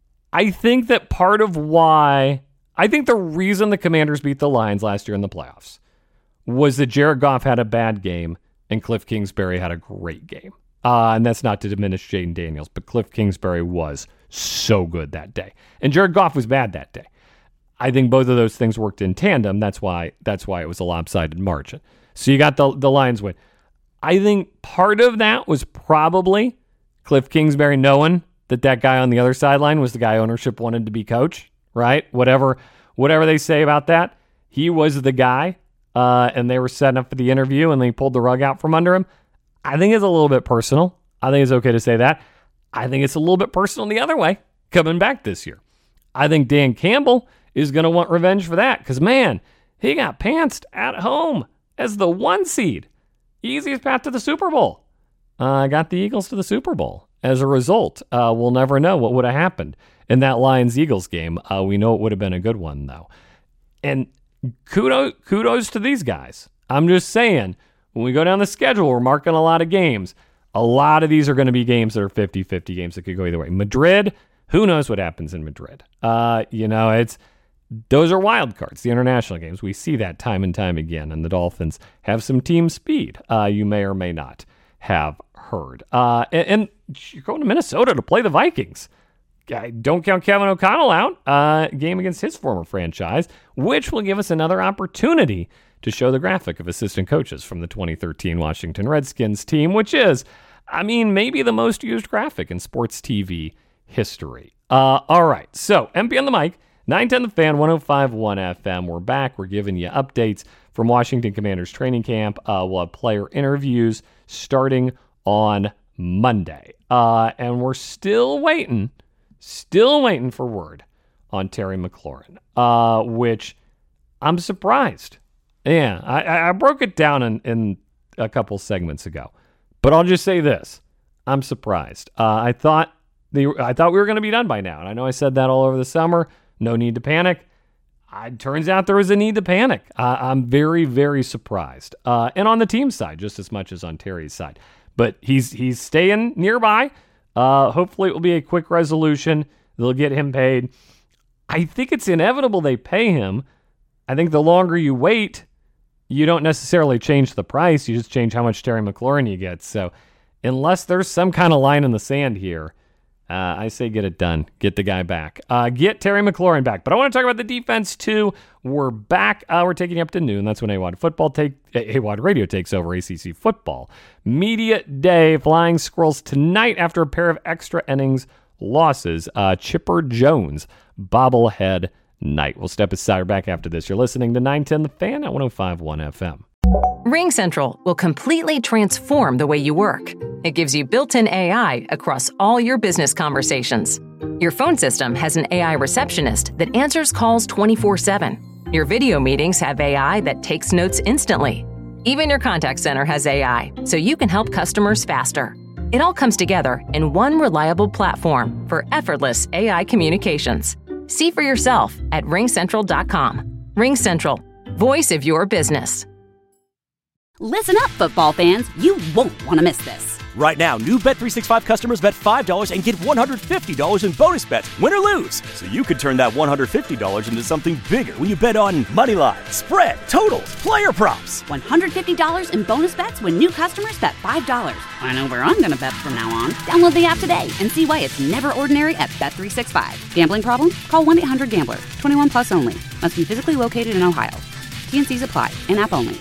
I think that part of why I think the reason the Commanders beat the Lions last year in the playoffs was that Jared Goff had a bad game and Cliff Kingsbury had a great game. Uh, and that's not to diminish Jayden Daniels, but Cliff Kingsbury was so good that day, and Jared Goff was bad that day. I think both of those things worked in tandem. That's why that's why it was a lopsided margin. So you got the, the Lions win. I think part of that was probably Cliff Kingsbury knowing that that guy on the other sideline was the guy ownership wanted to be coach, right? Whatever whatever they say about that, he was the guy, uh, and they were setting up for the interview, and they pulled the rug out from under him. I think it's a little bit personal. I think it's okay to say that. I think it's a little bit personal the other way, coming back this year. I think Dan Campbell is going to want revenge for that because, man, he got pantsed at home as the one seed. Easiest path to the Super Bowl. I uh, got the Eagles to the Super Bowl. As a result, uh, we'll never know what would have happened in that Lions-Eagles game. Uh, we know it would have been a good one, though. And kudos, kudos to these guys. I'm just saying, when we go down the schedule, we're marking a lot of games. A lot of these are going to be games that are fifty-fifty games that could go either way. Madrid, who knows what happens in Madrid? Uh, you know, it's those are wild cards, the international games. We see that time and time again, and the Dolphins have some team speed. Uh, you may or may not have heard. Uh, and, and you're going to Minnesota to play the Vikings. Don't count Kevin O'Connell out. Uh, game against his former franchise, which will give us another opportunity to show the graphic of assistant coaches from the twenty thirteen Washington Redskins team, which is, I mean, maybe the most used graphic in sports T V history. Uh, all right, so M P on the mic, nine ten The Fan, one oh five point one F M. We're back. We're giving you updates from Washington Commanders training camp. Uh, we'll have player interviews starting on Monday. Uh, and we're still waiting, still waiting for word on Terry McLaurin, uh, which I'm surprised. Yeah, I, I broke it down in, in a couple segments ago. But I'll just say this. I'm surprised. Uh, I thought the I thought we were going to be done by now. And I know I said that all over the summer. No need to panic. Uh, it turns out there was a need to panic. Uh, I'm very, very surprised. Uh, and on the team side, just as much as on Terry's side. But he's he's staying nearby. Uh, hopefully it will be a quick resolution. They'll get him paid. I think it's inevitable they pay him. I think the longer you wait, you don't necessarily change the price. You just change how much Terry McLaurin you get. So unless there's some kind of line in the sand here, uh, I say get it done. Get the guy back. Uh, get Terry McLaurin back. But I want to talk about the defense, too. We're back. Uh, we're taking you up to noon. That's when A W O D Football take, A W O D Radio takes over A C C Football. Media Day. Flying Squirrels tonight after a pair of extra innings losses. Uh, Chipper Jones, bobblehead night. We'll step aside. We're back after this. You're listening to nine ten The Fan at one oh five point one F M. RingCentral will completely transform the way you work. It gives you built-in A I across all your business conversations. Your phone system has an A I receptionist that answers calls twenty-four seven. Your video meetings have A I that takes notes instantly. Even your contact center has A I, so you can help customers faster. It all comes together in one reliable platform for effortless A I communications. See for yourself at ring central dot com. RingCentral, voice of your business. Listen up, football fans. You won't want to miss this. Right now, new Bet three sixty-five customers bet five dollars and get one hundred fifty dollars in bonus bets, win or lose. So you could turn that one hundred fifty dollars into something bigger when you bet on money line, spread, totals, player props. one hundred fifty dollars in bonus bets when new customers bet five dollars. I know where I'm going to bet from now on. Download the app today and see why it's never ordinary at Bet three sixty-five. Gambling problem? Call one eight hundred gambler. twenty-one plus only. Must be physically located in Ohio. T and C's apply. In-app only.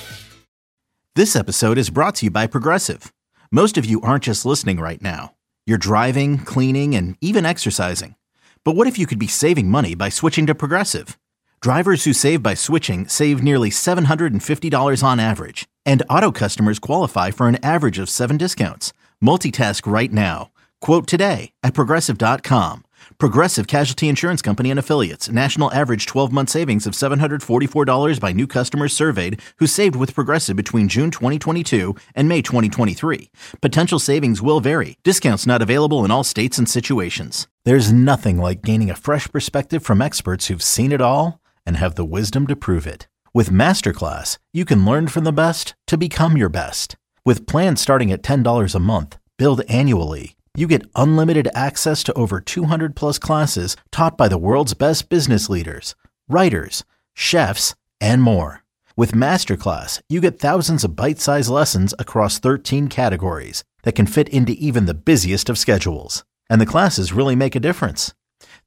This episode is brought to you by Progressive. Most of you aren't just listening right now. You're driving, cleaning, and even exercising. But what if you could be saving money by switching to Progressive? Drivers who save by switching save nearly seven hundred fifty dollars on average. And auto customers qualify for an average of seven discounts. Multitask right now. Quote today at Progressive dot com. Progressive Casualty Insurance Company and Affiliates. National average twelve-month savings of seven hundred forty-four dollars by new customers surveyed who saved with Progressive between June twenty twenty-two and May twenty twenty-three. Potential savings will vary. Discounts not available in all states and situations. There's nothing like gaining a fresh perspective from experts who've seen it all and have the wisdom to prove it. With Masterclass, you can learn from the best to become your best. With plans starting at ten dollars a month, billed annually, you get unlimited access to over two hundred plus classes taught by the world's best business leaders, writers, chefs, and more. With Masterclass, you get thousands of bite-sized lessons across thirteen categories that can fit into even the busiest of schedules. And the classes really make a difference.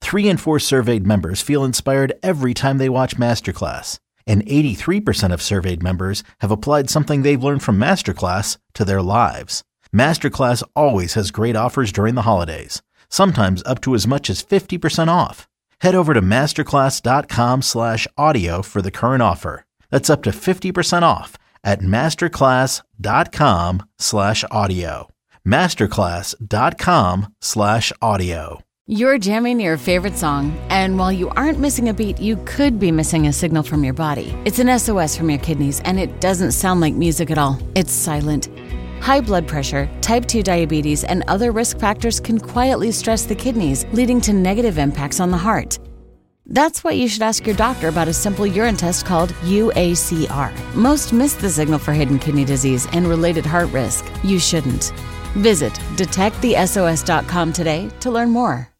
Three in four surveyed members feel inspired every time they watch Masterclass. And eighty-three percent of surveyed members have applied something they've learned from Masterclass to their lives. Masterclass always has great offers during the holidays, sometimes up to as much as fifty percent off. Head over to masterclass.com slash audio for the current offer. That's up to fifty percent off at masterclass.com slash audio. Masterclass.com slash audio. You're jamming your favorite song, and while you aren't missing a beat, you could be missing a signal from your body. It's an S O S from your kidneys, and it doesn't sound like music at all. It's silent. High blood pressure, type two diabetes, and other risk factors can quietly stress the kidneys, leading to negative impacts on the heart. That's why you should ask your doctor about a simple urine test called U A C R. Most miss the signal for hidden kidney disease and related heart risk. You shouldn't. Visit detect the S O S dot com today to learn more.